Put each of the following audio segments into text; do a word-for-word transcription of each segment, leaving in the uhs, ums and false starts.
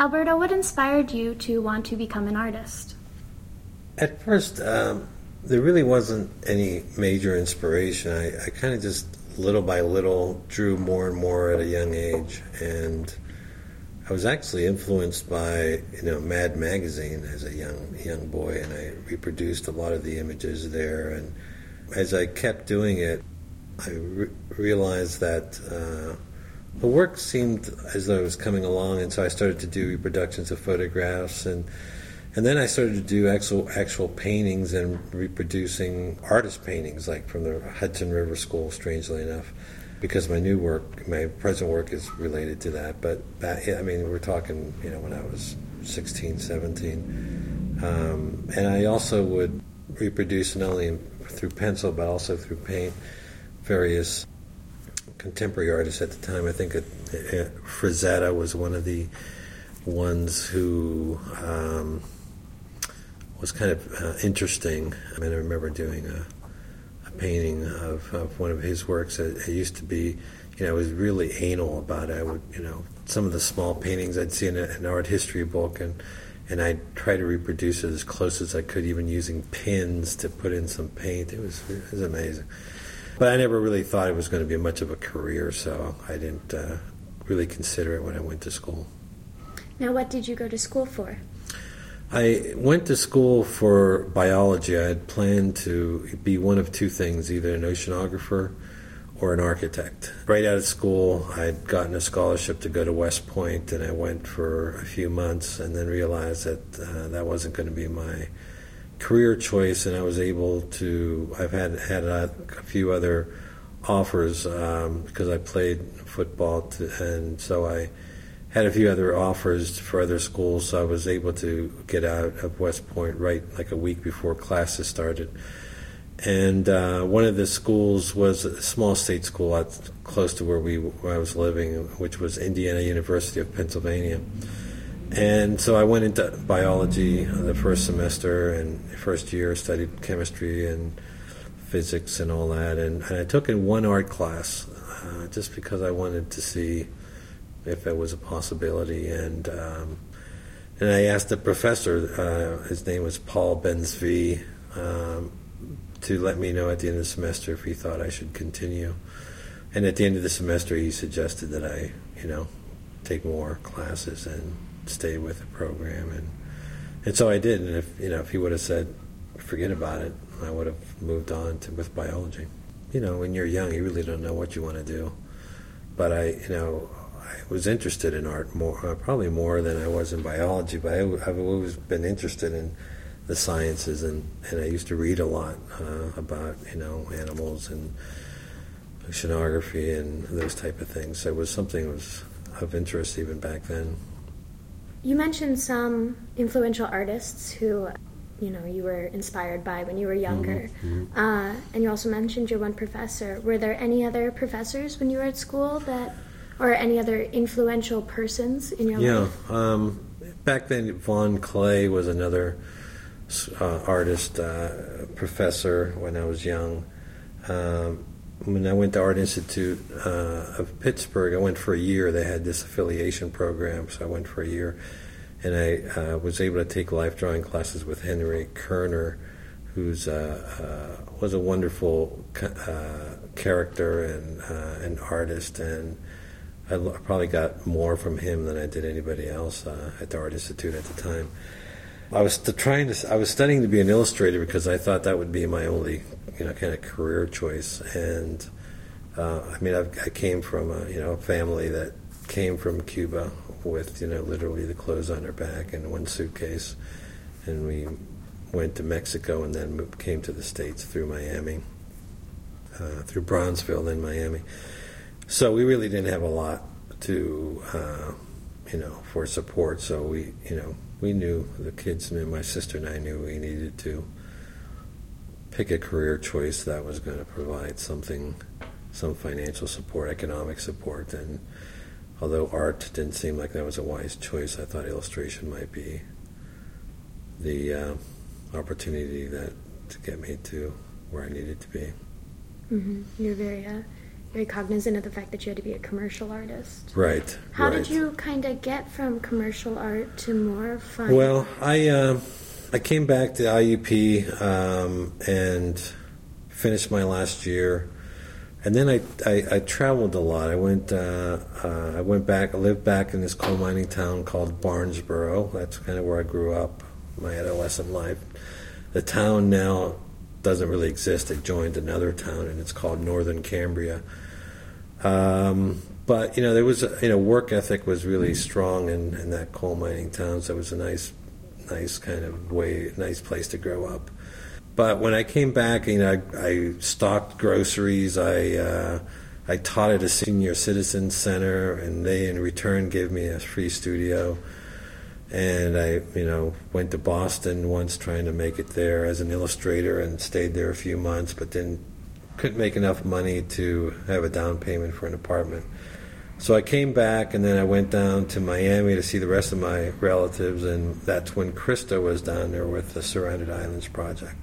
Alberto, what inspired you to want to become an artist? At first, um, there really wasn't any major inspiration. I, I kind of just little by little drew more and more at a young age, and I was actually influenced by, you know, Mad Magazine as a young young boy, and I reproduced a lot of the images there. And as I kept doing it, I re- realized that uh, the work seemed as though it was coming along, and so I started to do reproductions of photographs, and and then I started to do actual actual paintings and reproducing artist paintings, like from the Hudson River School, strangely enough, because my new work, my present work is related to that. But back, I mean, we're talking, you know, when I was sixteen, seventeen. Um, and I also would reproduce not only through pencil, but also through paint, various contemporary artists at the time. I think it, it, Frazetta was one of the ones who um, was kind of uh, interesting. I mean, I remember doing a, a painting of, of one of his works. It, it used to be, you know, I was really anal about it. I would, you know, some of the small paintings I'd see in a, an art history book, and and I'd try to reproduce it as close as I could, even using pins to put in some paint. It was, it was amazing. But I never really thought it was going to be much of a career, so I didn't uh, really consider it when I went to school. Now, what did you go to school for? I went to school for biology. I had planned to be one of two things, either an oceanographer or an architect. Right out of school, I'd gotten a scholarship to go to West Point, and I went for a few months and then realized that uh, that wasn't going to be my career choice, and I was able to, I've had, had a, a few other offers um, because I played football, to, and so I had a few other offers for other schools, so I was able to get out of West Point right like a week before classes started. And uh, one of the schools was a small state school out close to where we where I was living, which was Indiana University of Pennsylvania. And so I went into biology the first semester, and first year studied chemistry and physics and all that. And, and I took in one art class uh, just because I wanted to see if it was a possibility. And um, and I asked the professor, uh, his name was Paul Benzvi, um, to let me know at the end of the semester if he thought I should continue. And at the end of the semester, he suggested that I, you know, take more classes and stay with the program, and and so I did. And if you know, if he would have said, "Forget about it," I would have moved on to with biology. You know, when you're young, you really don't know what you want to do. But I, you know, I was interested in art more, uh, probably more than I was in biology. But I, I've always been interested in the sciences, and, and I used to read a lot uh, about, you know, animals and oceanography and those type of things. So it was something that was of interest even back then. You mentioned some influential artists who, you know, you were inspired by when you were younger. Mm-hmm. Uh, and you also mentioned your one professor. Were there any other professors when you were at school that, or any other influential persons in your yeah, life? Yeah. Um, back then, Vaughn Clay was another uh, artist uh, professor when I was young. Um, when I went to Art Institute uh, of Pittsburgh, I went for a year. They had this affiliation program, so I went for a year. And I uh, was able to take life drawing classes with Henry Kerner, who's uh, uh, was a wonderful uh, character and uh, an artist. And I l- probably got more from him than I did anybody else uh, at the Art Institute at the time. I was st- trying to. I was studying to be an illustrator because I thought that would be my only, you know, kind of career choice. And uh, I mean, I've, I came from a, you know, a family that came from Cuba with, you know, literally the clothes on their back and one suitcase, and we went to Mexico and then moved, came to the States through Miami, uh, through Bronzeville, then Miami. So we really didn't have a lot to, uh, you know, for support. So we, you know. We knew, the kids knew, my sister and I knew we needed to pick a career choice that was going to provide something, some financial support, economic support. And although art didn't seem like that was a wise choice, I thought illustration might be the uh, opportunity that to get me to where I needed to be. Mm-hmm. You're very uh, very cognizant of the fact that you had to be a commercial artist. Right. How right. did you kind of get from commercial art to more fun? Well, I uh, I came back to I U P um, and finished my last year, and then I, I, I traveled a lot. I went uh, uh, I went back. I lived back in this coal mining town called Barnesboro. That's kind of where I grew up, my adolescent life. The town now doesn't really exist. It joined another town, and it's called Northern Cambria. Um, but you know, there was a, you know, work ethic was really strong in, in that coal mining town. So it was a nice, nice kind of way, nice place to grow up. But when I came back, you know, I, I stocked groceries. I uh, I taught at a senior citizen center, and they in return gave me a free studio. And I, you know, went to Boston once trying to make it there as an illustrator, and stayed there a few months, but then couldn't make enough money to have a down payment for an apartment. So I came back, and then I went down to Miami to see the rest of my relatives, and that's when Krista was down there with the Surrounded Islands project.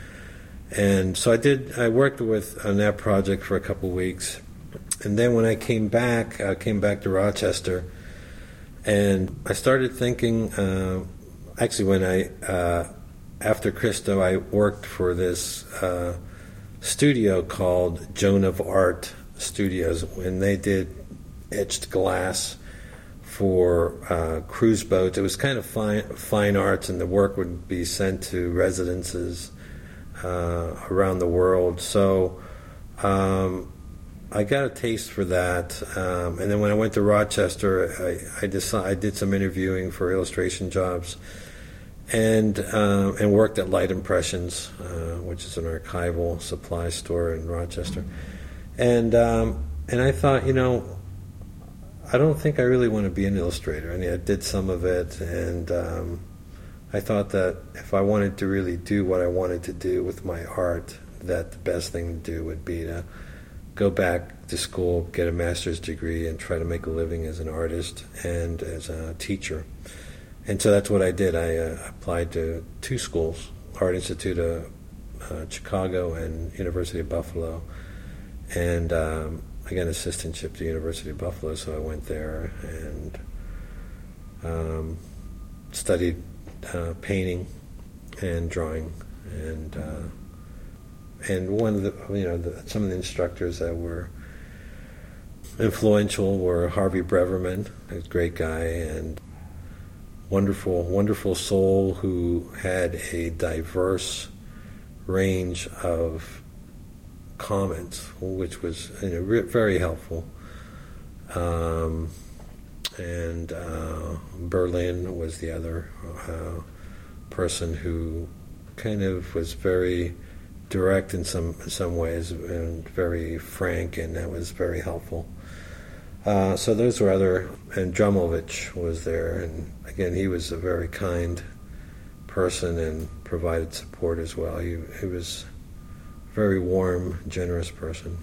And so I did, I worked with on that project for a couple of weeks. And then when I came back, I came back to Rochester, and I started thinking, uh, actually when I, uh, after Krista, I worked for this uh, studio called Joan of Art Studios, and they did etched glass for uh, cruise boats. It was kind of fine, fine arts, and the work would be sent to residences uh, around the world. So um, I got a taste for that, um, and then when I went to Rochester, I, I, decided, I did some interviewing for illustration jobs, and uh, and worked at Light Impressions, uh, which is an archival supply store in Rochester, and um, and I thought, you know, I don't think I really want to be an illustrator. I mean, I did some of it, and um, I thought that if I wanted to really do what I wanted to do with my art, that the best thing to do would be to go back to school, get a master's degree, and try to make a living as an artist and as a teacher. And so that's what I did. I uh, applied to two schools, Art Institute of uh, Chicago and University of Buffalo, and um, I got an assistantship to the University of Buffalo, so I went there and um, studied uh, painting and drawing, and uh, and one of the you know the, some of the instructors that were influential were Harvey Breverman, a great guy and wonderful, wonderful soul who had a diverse range of comments, which was you know, re- very helpful. Um, and uh, Berlin was the other uh, person who kind of was very direct in some in some ways and very frank, and that was very helpful. Uh, so those were other, and Drumovich was there, and again he was a very kind person and provided support as well. He, he was very warm, generous person.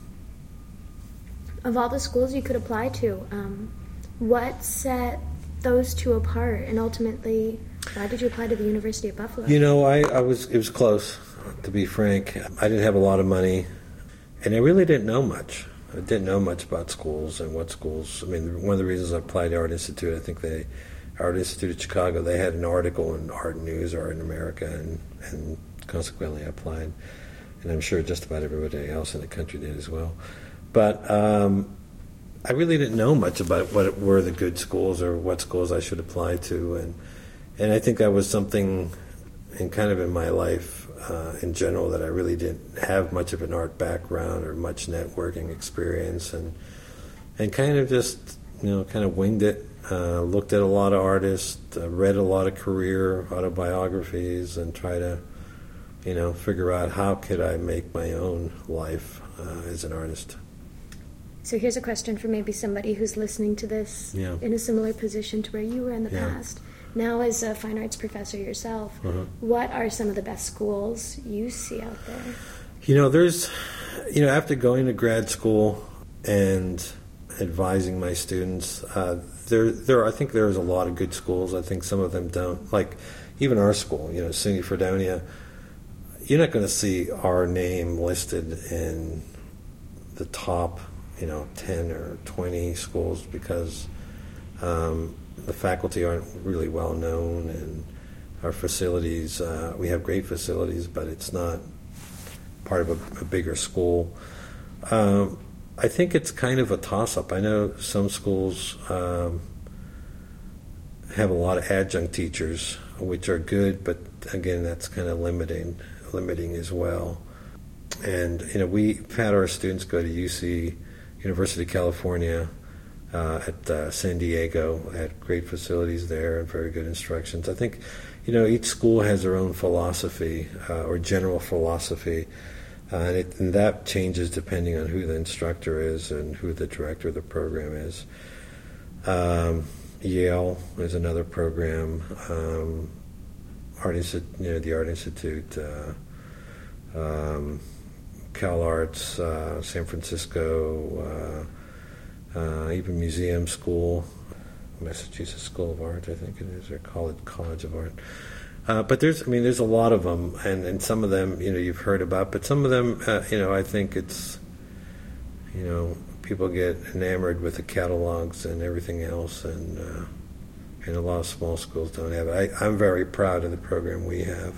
Of all the schools you could apply to, um, what set those two apart, and ultimately, why did you apply to the University of Buffalo? You know, I, I was it was close, to be frank. I didn't have a lot of money, and I really didn't know much. I didn't know much about schools and what schools. I mean, one of the reasons I applied to Art Institute, I think they, Art Institute of Chicago, they had an article in Art News, Art in America, and, and consequently I applied. And I'm sure just about everybody else in the country did as well. But um, I really didn't know much about what were the good schools or what schools I should apply to, and and I think that was something, in kind of in my life uh, in general, that I really didn't have much of an art background or much networking experience, and and kind of just you know kind of winged it. Uh, looked at a lot of artists, uh, read a lot of career autobiographies, and try to. You know, figure out how could I make my own life uh, as an artist. So here's a question for maybe somebody who's listening to this yeah. in a similar position to where you were in the yeah. past. Now, as a fine arts professor yourself, uh-huh. what are some of the best schools you see out there? You know, there's, you know, after going to grad school and advising my students, uh, there, there, I think there's a lot of good schools. I think some of them don't. Like, even our school, you know, SUNY Fredonia. You're not going to see our name listed in the top, you know, ten or twenty schools because um, the faculty aren't really well known, and our facilities, uh, we have great facilities, but it's not part of a, a bigger school. Um, I think it's kind of a toss-up. I know some schools um, have a lot of adjunct teachers, which are good, but again, that's kind of limiting, limiting as well. And you know, we've had our students go to U C, University of California, uh, at uh, San Diego, had great facilities there and very good instructions. I think, you know, each school has their own philosophy uh, or general philosophy, uh, and, it, and that changes depending on who the instructor is and who the director of the program is. Um, Yale is another program. Um, Art Institute, you know, the Art Institute, uh, um, Cal Arts, uh, San Francisco, uh, uh, even Museum School, Massachusetts School of Art, I think it is, or College College of Art. Uh, but there's, I mean, there's a lot of them, and, and some of them, you know, you've heard about, but some of them, uh, you know, I think it's, you know, people get enamored with the catalogs and everything else, and uh, and a lot of small schools don't have it. I, I'm very proud of the program we have.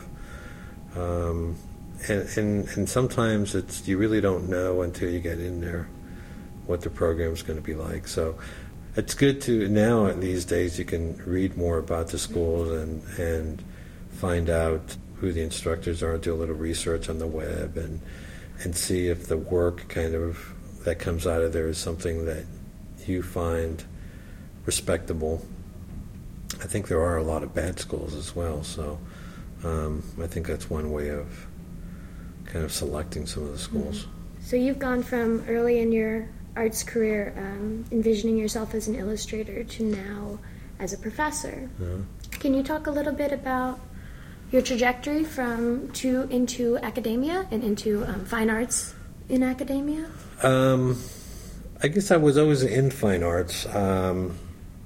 Um, and, and and sometimes it's you really don't know until you get in there what the program's going to be like. So it's good to, now these days you can read more about the schools and, and find out who the instructors are, do a little research on the web, and and see if the work kind of that comes out of there is something that you find respectable. I think there are a lot of bad schools as well, so um, I think that's one way of kind of selecting some of the schools. So you've gone from early in your arts career, um, envisioning yourself as an illustrator, to now as a professor. Uh-huh. Can you talk a little bit about your trajectory from to into academia and into um, fine arts in academia? Um, I guess I was always in fine arts. Um,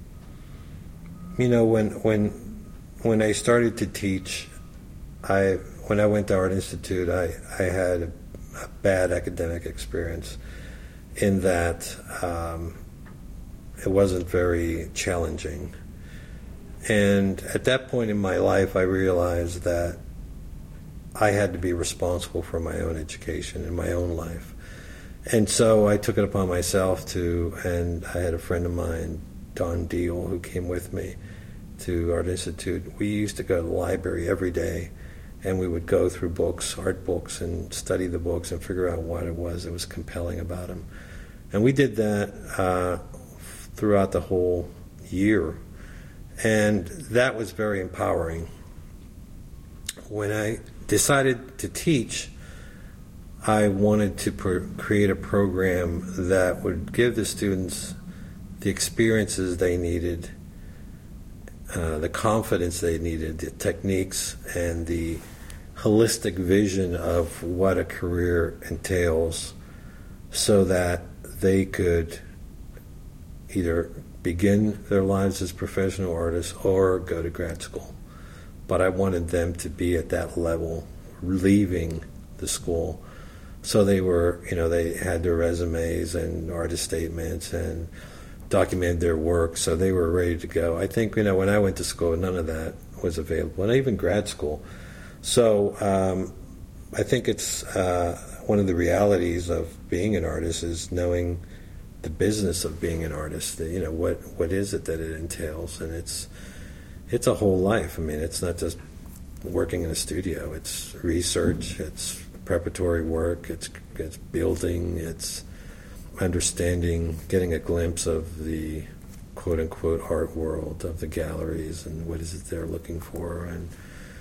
you know, when when when I started to teach, I when I went to Art Institute, I I had a, a bad academic experience, in that um, it wasn't very challenging. And at that point in my life, I realized that I had to be responsible for my own education in my own life. And so I took it upon myself to, and I had a friend of mine, Don Deal, who came with me to Art Institute. We used to go to the library every day, and we would go through books, art books, and study the books and figure out what it was that was compelling about them. And we did that uh, throughout the whole year. And that was very empowering. When I decided to teach, I wanted to pro- create a program that would give the students the experiences they needed, uh, the confidence they needed, the techniques, and the holistic vision of what a career entails, so that they could either begin their lives as professional artists or go to grad school. But I wanted them to be at that level, leaving the school. So they were, you know, they had their resumes and artist statements and documented their work, so they were ready to go. I think, you know, when I went to school, none of that was available, and even grad school. So um, I think it's uh, one of the realities of being an artist is knowing the business of being an artist. You know, what what is it that it entails, and it's it's a whole life. I mean, it's not just working in a studio. It's research. It's preparatory work. It's it's building. It's understanding, getting a glimpse of the quote unquote art world, of the galleries, and what is it they're looking for, and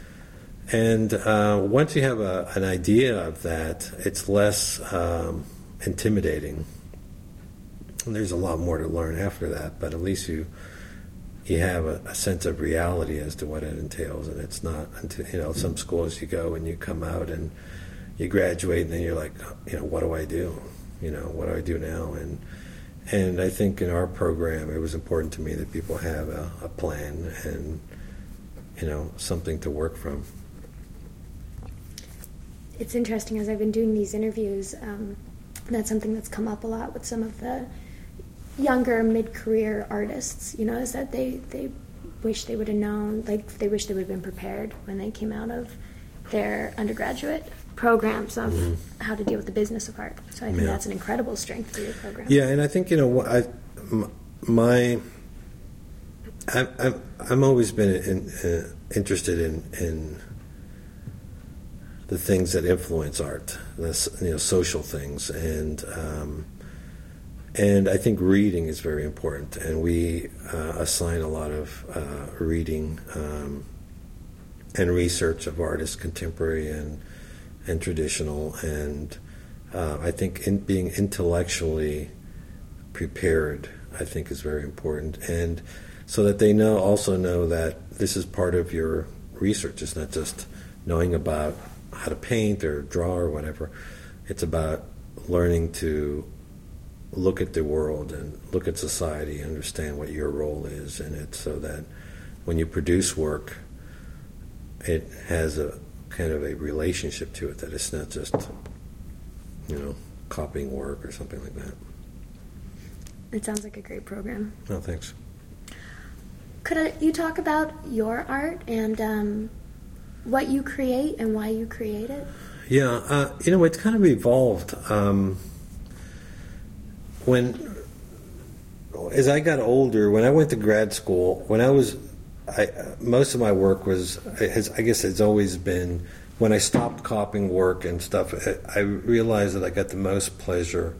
and uh, once you have a, an idea of that, it's less um, intimidating. And there's a lot more to learn after that, but at least you you have a, a sense of reality as to what it entails, and it's not until, you know, some schools you go and you come out and you graduate, and then you're like, you know, what do I do? You know, what do I do now? And and I think in our program, it was important to me that people have a, a plan and, you know, something to work from. It's interesting, as I've been doing these interviews, um, that's something that's come up a lot with some of the younger mid-career artists, you know, is that they, they wish they would have known, like they wish they would have been prepared when they came out of their undergraduate programs of mm-hmm. how to deal with the business of art. So I think yeah. that's an incredible strength for your program. Yeah, and I think, you know, I, my, I, I've, I've always been in, uh, interested in, in the things that influence art, the, you know, social things, and um, and I think reading is very important, and we uh, assign a lot of uh, reading um, and research of artists, contemporary and and traditional, and uh, I think in being intellectually prepared, I think, is very important, and so that they know also know that this is part of your research. It's not just knowing about how to paint or draw or whatever. It's about learning to look at the world and look at society, understand what your role is in it, so that when you produce work, it has a kind of a relationship to it, that it's not just, you know, copying work or something like that. It sounds like a great program. Oh, thanks. Could I, you talk about your art and um, what you create and why you create it? Yeah, uh, you know, it's kind of evolved. Um, when, as I got older, when I went to grad school, when I was, I, most of my work was, has, I guess it's always been, when I stopped copying work and stuff, I, I realized that I got the most pleasure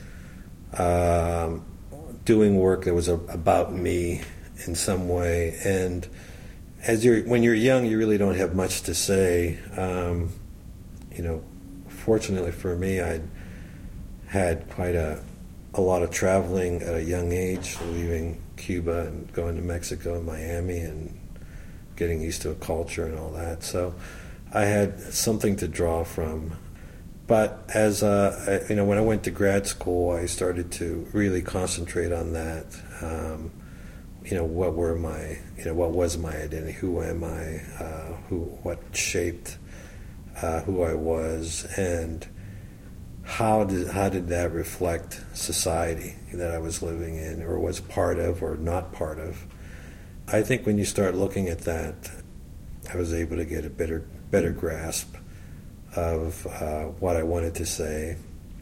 um, doing work that was a, about me in some way. And as you're, when you're young, you really don't have much to say. Um, you know, fortunately for me, I had quite a a lot of traveling at a young age, leaving Cuba and going to Mexico and Miami and getting used to a culture and all that. So I had something to draw from. But as uh, I, you know, when I went to grad school, I started to really concentrate on that. Um, you know, what were my, you know, what was my identity? Who am I? Uh, who, what shaped uh, who I was, and how did how did that reflect society that I was living in, or was part of, or not part of? I think when you start looking at that, I was able to get a better better grasp of uh, what I wanted to say.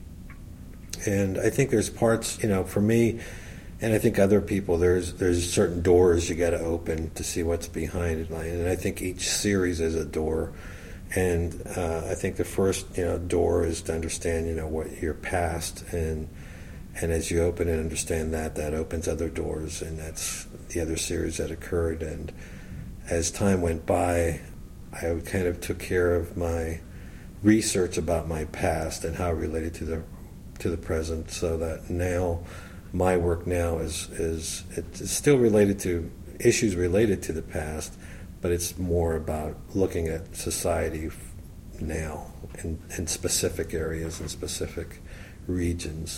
And I think there's parts, you know, for me, and I think other people, there's there's certain doors you got to open to see what's behind it. And I think each series is a door. And uh, I think the first, you know, door is to understand, you know, what your past, and and as you open and understand that, that opens other doors, and that's the other series that occurred. And as time went by, I kind of took care of my research about my past and how it related to the to the present, so that now my work now is is it's still related to issues related to the past, but it's more about looking at society now in, in specific areas and specific regions.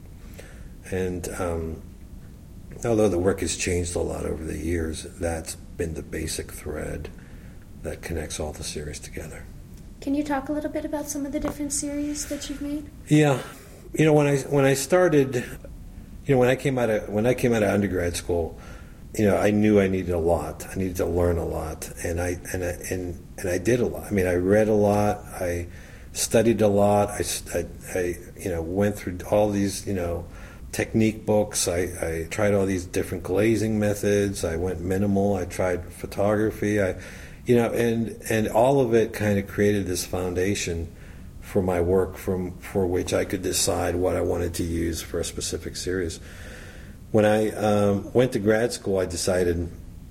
And um, although the work has changed a lot over the years, that's been the basic thread that connects all the series together. Can you talk a little bit about some of the different series that you've made? Yeah, you know, when I when I started, you know, when I came out of when I came out of undergrad school, you know, I knew I needed a lot. I needed to learn a lot, and I and I, and and I did a lot. I mean, I read a lot. I studied a lot. I, I, I you know went through all these you know technique books. I, I tried all these different glazing methods. I went minimal. I tried photography. I, you know, and and all of it kind of created this foundation for my work, from for which I could decide what I wanted to use for a specific series. When I um, went to grad school, I decided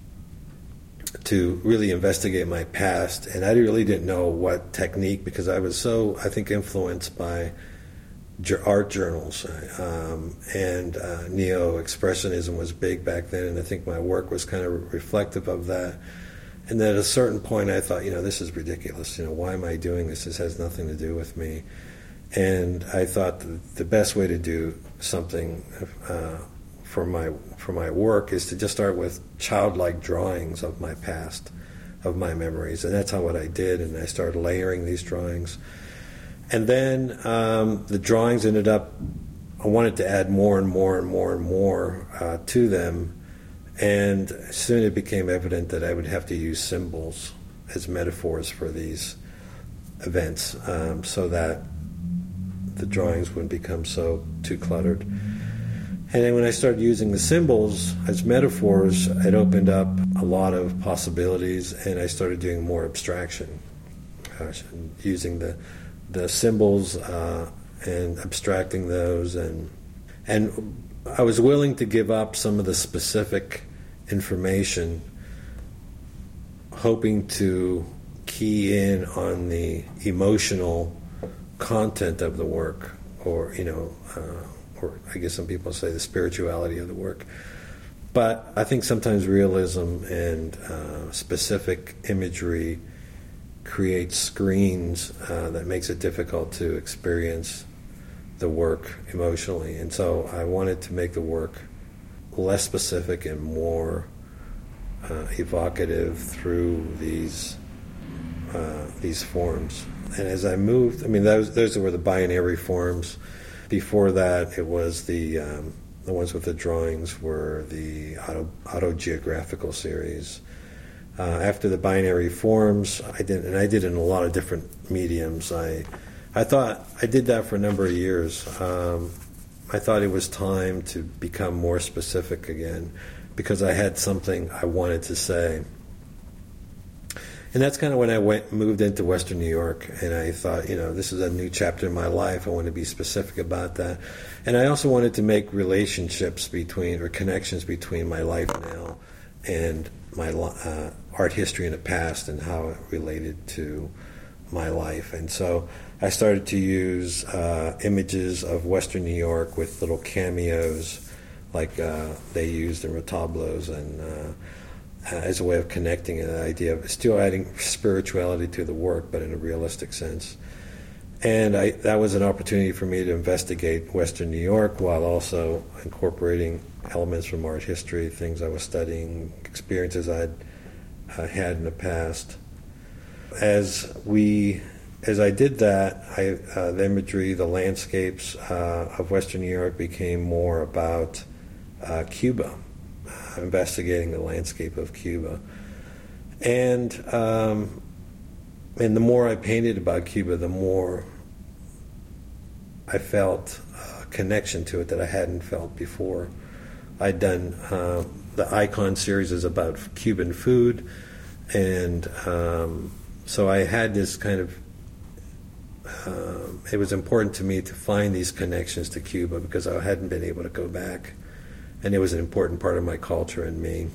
to really investigate my past, and I really didn't know what technique, because I was so, I think, influenced by art journals, um, and uh, neo-expressionism was big back then, and I think my work was kind of reflective of that. And then at a certain point, I thought, you know, this is ridiculous. You know, why am I doing this? This has nothing to do with me. And I thought the best way to do something uh, for my for my work is to just start with childlike drawings of my past, of my memories, and that's how what I did. And I started layering these drawings, And then um, the drawings ended up, I wanted to add more and more and more and more uh, to them. And soon it became evident that I would have to use symbols as metaphors for these events um, so that the drawings wouldn't become so too cluttered. And then when I started using the symbols as metaphors, it opened up a lot of possibilities, and I started doing more abstraction, Gosh, and using the the symbols uh, and abstracting those, and and I was willing to give up some of the specific information, hoping to key in on the emotional content of the work, or you know, uh, or I guess some people say the spirituality of the work. But I think sometimes realism and uh, specific imagery creates screens uh, that makes it difficult to experience the work emotionally. And so I wanted to make the work less specific and more uh, evocative through these uh, these forms. And as I moved, I mean, those those were the binary forms. Before that, it was the um, the ones with the drawings were the auto, autogeographical series. Uh, after the binary forms, I did, and I did in a lot of different mediums. I, I thought I did that for a number of years. Um, I thought it was time to become more specific again, because I had something I wanted to say. And that's kind of when I went, moved into Western New York, and I thought, you know, this is a new chapter in my life. I want to be specific about that. And I also wanted to make relationships between, or connections between my life now and my uh, art history in the past and how it related to my life. And so I started to use uh, images of Western New York with little cameos like uh, they used in Retablos, and uh, as a way of connecting an idea of still adding spirituality to the work, but in a realistic sense. And I, that was an opportunity for me to investigate Western New York while also incorporating elements from art history, things I was studying, experiences I'd uh, had in the past. As we, as I did that, I, uh, the imagery, the landscapes uh, of Western New York became more about uh, Cuba, uh, investigating the landscape of Cuba. And um, and the more I painted about Cuba, the more I felt a connection to it that I hadn't felt before. I'd done uh, the Icon series is about Cuban food, and um, so I had this kind of, uh, it was important to me to find these connections to Cuba because I hadn't been able to go back, and it was an important part of my culture and me.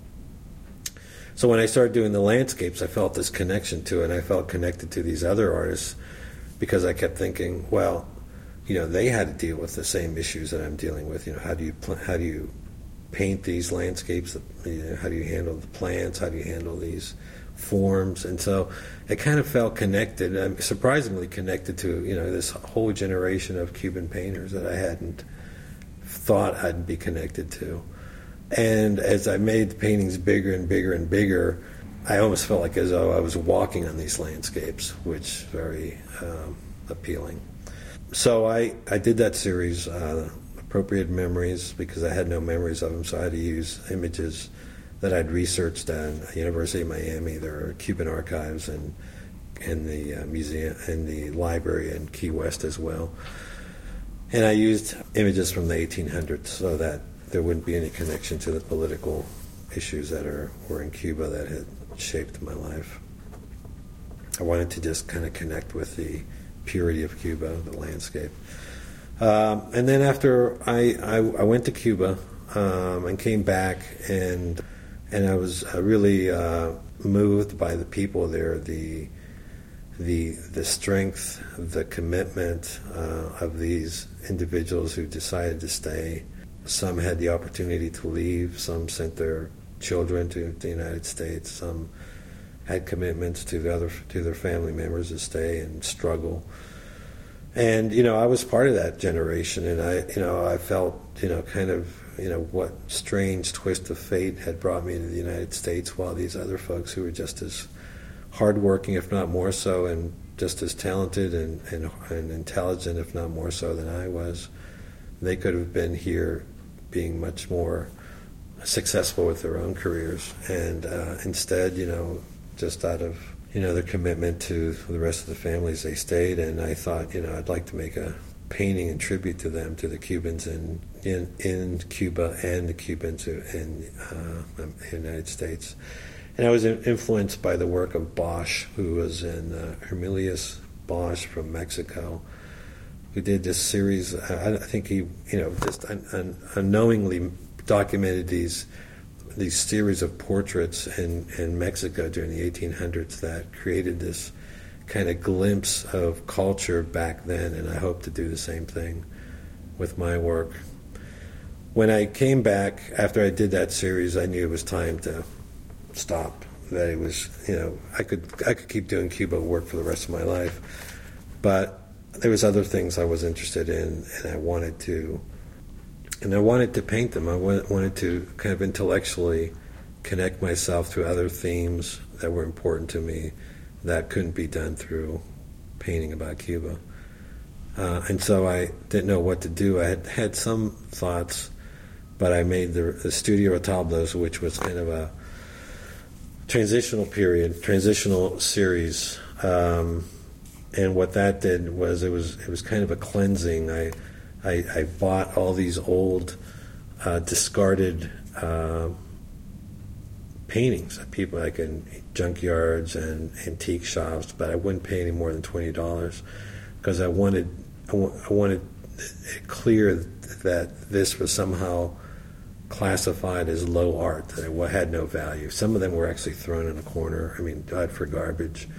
So when I started doing the landscapes, I felt this connection to it, and I felt connected to these other artists because I kept thinking, well, you know, they had to deal with the same issues that I'm dealing with. You know, how do you pl- how do you paint these landscapes? You know, how do you handle the plants? How do you handle these forms? And so it kind of felt connected, um, surprisingly connected to, you know, this whole generation of Cuban painters that I hadn't thought I'd be connected to. And as I made the paintings bigger and bigger and bigger, I almost felt like as though I was walking on these landscapes, which is very um, appealing. So I, I did that series, uh, Appropriate Memories, because I had no memories of them, so I had to use images that I'd researched at University of Miami. There are Cuban archives and in the uh, museum and the library in Key West as well. And I used images from the eighteen hundreds so that there wouldn't be any connection to the political issues that are were in Cuba that had shaped my life. I wanted to just kind of connect with the purity of Cuba, the landscape. Um, and then after I, I, I went to Cuba um, and came back, and and I was uh, really uh, moved by the people there, the the the strength, the commitment uh, of these individuals who decided to stay. Some had the opportunity to leave. Some sent their children to the United States. Some had commitments to the other to their family members to stay and struggle. And you know, I was part of that generation, and I you know I felt you know kind of you know what strange twist of fate had brought me to the United States, while these other folks who were just as hardworking, if not more so, and just as talented and, and, and intelligent, if not more so, than I was. They could have been here being much more successful with their own careers. And uh, instead, you know, just out of, you know, their commitment to the rest of the families, they stayed. And I thought, you know, I'd like to make a painting in tribute to them, to the Cubans in in, in Cuba and the Cubans in uh, the United States. And I was influenced by the work of Bosch, who was in uh, Hermilius Bosch from Mexico, who did this series. I, I think he, you know, just un, un, unknowingly documented these these series of portraits in, in Mexico during the eighteen hundreds that created this kind of glimpse of culture back then, and I hope to do the same thing with my work. When I came back, after I did that series, I knew it was time to stop. That it was, you know, I could I could keep doing Cuba work for the rest of my life, but there was other things I was interested in, and I wanted to, and I wanted to paint them. I wanted to kind of intellectually connect myself to other themes that were important to me that couldn't be done through painting about Cuba. Uh, and so I didn't know what to do. I had had some thoughts, but I made the, the Studio Retablos, which was kind of a transitional period, transitional series, um, and what that did was it was it was kind of a cleansing. I I, I bought all these old, uh, discarded uh, paintings that people like in junkyards and antique shops, but I wouldn't pay any more than twenty dollars because I wanted I, w- I wanted it clear that this was somehow classified as low art, that it had no value. Some of them were actually thrown in a corner, I mean, died for garbage.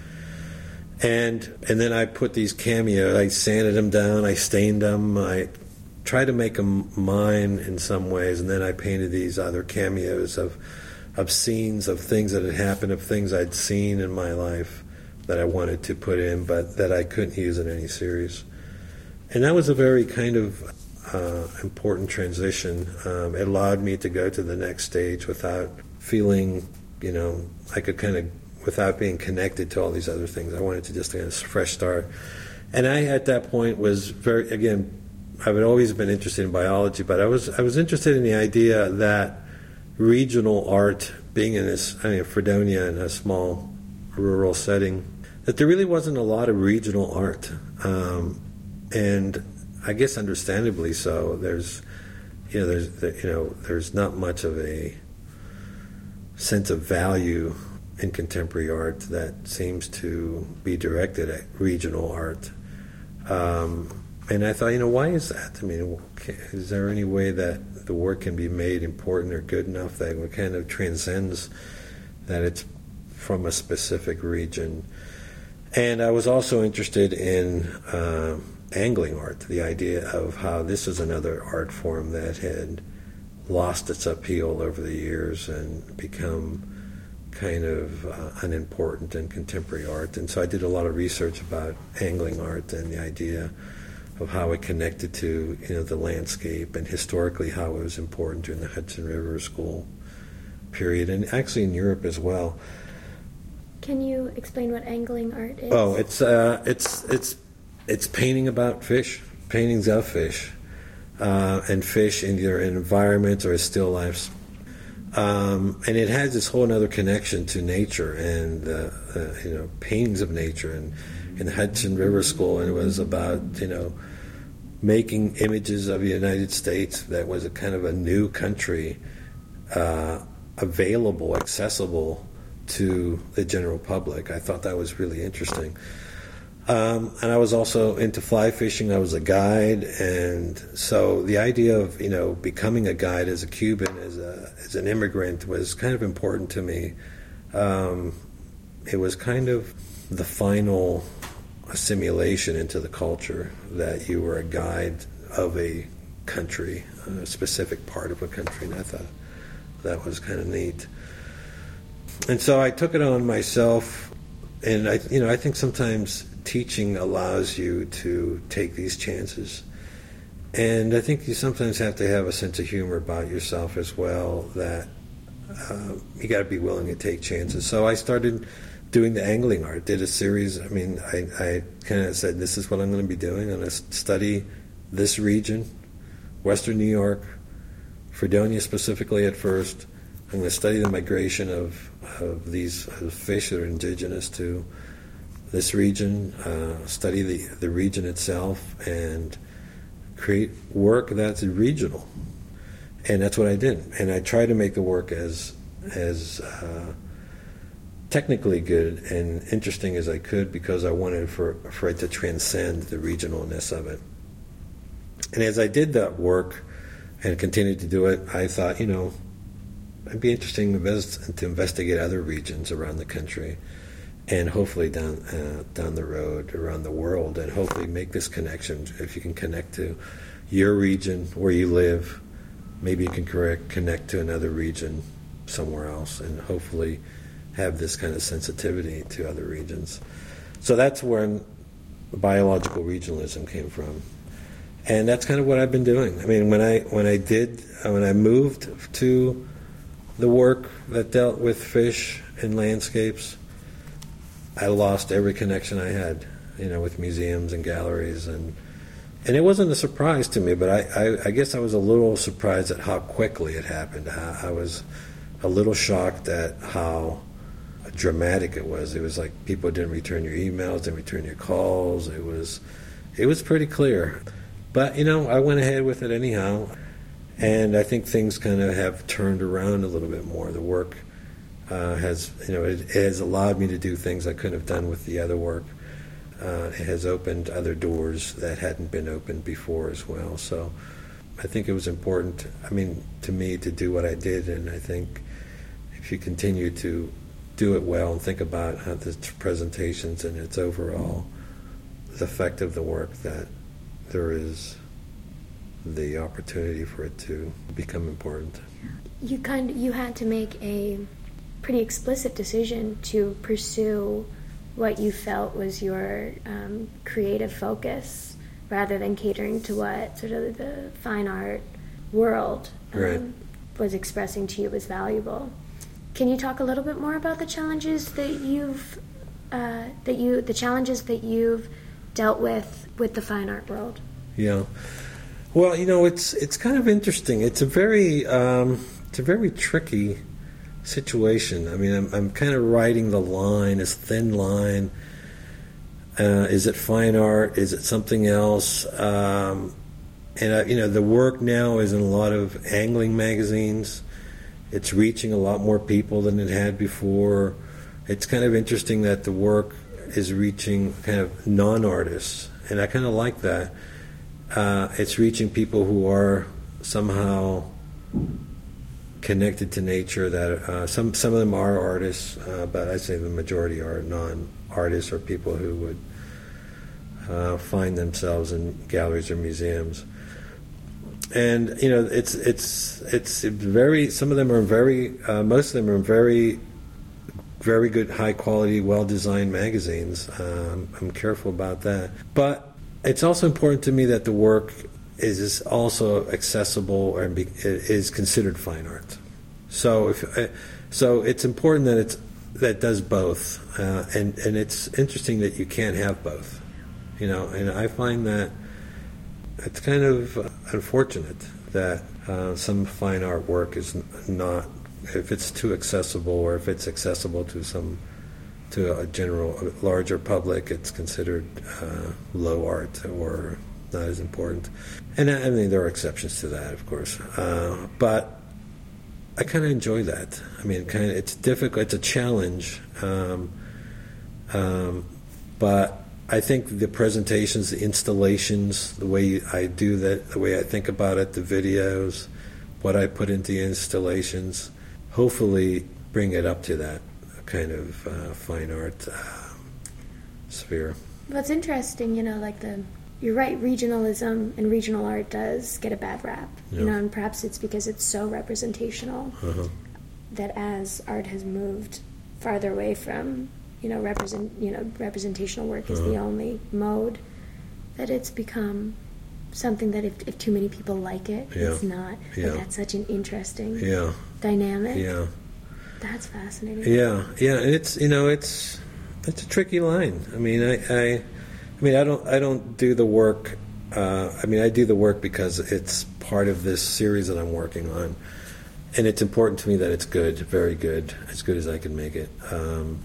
And and then I put these cameos, I sanded them down, I stained them, I tried to make them mine in some ways, and then I painted these other cameos of, of scenes, of things that had happened, of things I'd seen in my life that I wanted to put in, but that I couldn't use in any series. And that was a very kind of Uh, important transition. Um, it allowed me to go to the next stage without feeling, you know, I could kind of, without being connected to all these other things. I wanted to just get a fresh start. And I, at that point, was very, again, I had always been interested in biology, but I was I was interested in the idea that regional art, being in this, I mean, Fredonia, in a small rural setting, that there really wasn't a lot of regional art. Um, and I guess understandably so. There's, you know, there's, you know, there's not much of a sense of value in contemporary art that seems to be directed at regional art. Um, and I thought, you know, why is that? I mean, is there any way that the work can be made important or good enough that it kind of transcends that it's from a specific region? And I was also interested in Uh, angling art, the idea of how this is another art form that had lost its appeal over the years and become kind of uh, unimportant in contemporary art. And so I did a lot of research about angling art and the idea of how it connected to, you know, the landscape, and historically how it was important during the Hudson River School period, and actually in Europe as well. Can you explain what angling art is? Oh, it's uh, it's it's It's painting about fish, paintings of fish, uh, and fish in either in environments or as still lifes. Um, and it has this whole other connection to nature and, uh, uh, you know, paintings of nature. And in the Hudson River School, and it was about, you know, making images of the United States that was a kind of a new country, uh, available, accessible to the general public. I thought that was really interesting. Um, and I was also into fly fishing. I was a guide, and so the idea of, you know, becoming a guide as a Cuban, as a as an immigrant, was kind of important to me. Um, it was kind of the final assimilation into the culture, that you were a guide of a country, a specific part of a country, and I thought that was kind of neat. And so I took it on myself, and I, you know, I think sometimes teaching allows you to take these chances. And I think you sometimes have to have a sense of humor about yourself as well, that uh, you got to be willing to take chances. So I started doing the angling art. Did a series. I mean, I, I kind of said, this is what I'm going to be doing. I'm going to study this region, Western New York, Fredonia specifically at first. I'm going to study the migration of, of these of fish that are indigenous to this region, uh, study the, the region itself, and create work that's regional. And that's what I did. And I tried to make the work as as uh, technically good and interesting as I could, because I wanted for, for it to transcend the regionalness of it. And as I did that work and continued to do it, I thought, you know, it'd be interesting to, invest, to investigate other regions around the country, and hopefully down uh, down the road around the world, and hopefully make this connection. If you can connect to your region where you live, maybe you can correct, connect to another region somewhere else, and hopefully have this kind of sensitivity to other regions. So that's where biological regionalism came from, and that's kind of what I've been doing. I mean, when I when I did when I moved to the work that dealt with fish and landscapes, I lost every connection I had, you know, with museums and galleries, and and it wasn't a surprise to me, but I, I, I guess I was a little surprised at how quickly it happened. I, I was a little shocked at how dramatic it was. It was like people didn't return your emails, didn't return your calls. It was, it was pretty clear. But, you know, I went ahead with it anyhow, and I think things kind of have turned around a little bit more. The work uh, has, you know, it, it has allowed me to do things I couldn't have done with the other work. Uh, it has opened other doors that hadn't been opened before as well. So I think it was important, I mean, to me to do what I did, and I think if you continue to do it well and think about uh, the presentations and its overall the effect of the work, that there is the opportunity for it to become important. You kind of, you had to make a pretty explicit decision to pursue what you felt was your um, creative focus, rather than catering to what sort of the fine art world um, right. was expressing to you as valuable. Can you talk a little bit more about the challenges that you've uh, that you the challenges that you've dealt with with the fine art world? Yeah, well, you know, it's it's kind of interesting. It's a very um, it's a very tricky situation. I mean, I'm, I'm kind of riding the line, this thin line. Uh, is it fine art? Is it something else? Um, and uh, you know, the work now is in a lot of angling magazines. It's reaching a lot more people than it had before. It's kind of interesting that the work is reaching kind of non-artists, and I kind of like that. Uh, it's reaching people who are somehow connected to nature. That uh, some some of them are artists, uh, but I say the majority are non-artists, or people who would uh, find themselves in galleries or museums. And you know, it's it's it's very. Some of them are very. Uh, most of them are very, very good, high quality, well designed magazines. Um, I'm careful about that, but it's also important to me that the work is also accessible and be, is considered fine art. So if so, it's important that it's that does both, uh, and and it's interesting that you can't have both. You know, and I find that it's kind of unfortunate that uh, some fine art work is not, if it's too accessible, or if it's accessible to some, to a general, a larger public, it's considered uh, low art or not as important. And I, I mean, there are exceptions to that, of course. Uh, but I kind of enjoy that. I mean, kind of, it's difficult, it's a challenge, um, um, but I think the presentations, the installations, the way I do that, the way I think about it, the videos, what I put into the installations, hopefully bring it up to that kind of uh, fine art uh, sphere. Well, it's interesting, you know, like the, you're right, regionalism and regional art does get a bad rap, yeah. You know, and perhaps it's because it's so representational uh-huh. that as art has moved farther away from, you know, represent, you know, representational work is uh-huh. the only mode, that it's become something that if, if too many people like it, yeah. it's not. Yeah. Like, that's such an interesting yeah. dynamic. Yeah. That's fascinating. Yeah, yeah, and it's you know it's it's a tricky line. I mean, I, I, I mean, I don't I don't do the work. Uh, I mean, I do the work because it's part of this series that I'm working on, and it's important to me that it's good, very good, as good as I can make it. Um,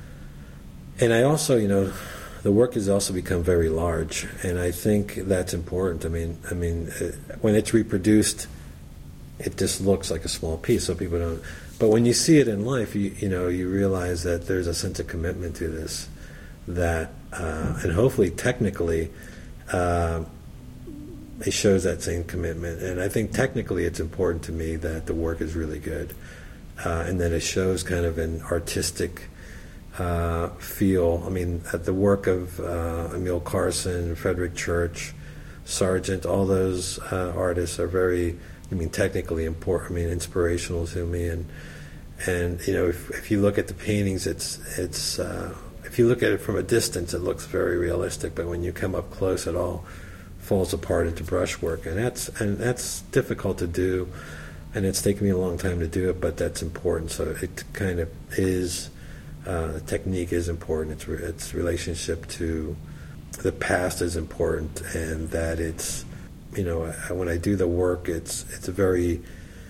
and I also, you know, the work has also become very large, and I think that's important. I mean, I mean, uh, when it's reproduced, it just looks like a small piece, so people don't. But when you see it in life, you you know, you realize that there's a sense of commitment to this, that uh, and hopefully technically, uh, it shows that same commitment. And I think technically, it's important to me that the work is really good, uh, and that it shows kind of an artistic uh, feel. I mean, at the work of uh, Emil Carson, Frederick Church, Sargent, all those uh, artists are very. I mean, technically important. I mean, inspirational to me, and and you know, if if you look at the paintings, it's it's uh, if you look at it from a distance, it looks very realistic. But when you come up close, it all falls apart into brushwork, and that's and that's difficult to do, and it's taken me a long time to do it. But that's important. So it kind of is. Uh, the technique is important. Its re- its relationship to the past is important, and that it's. You know, when I do the work, it's it's a very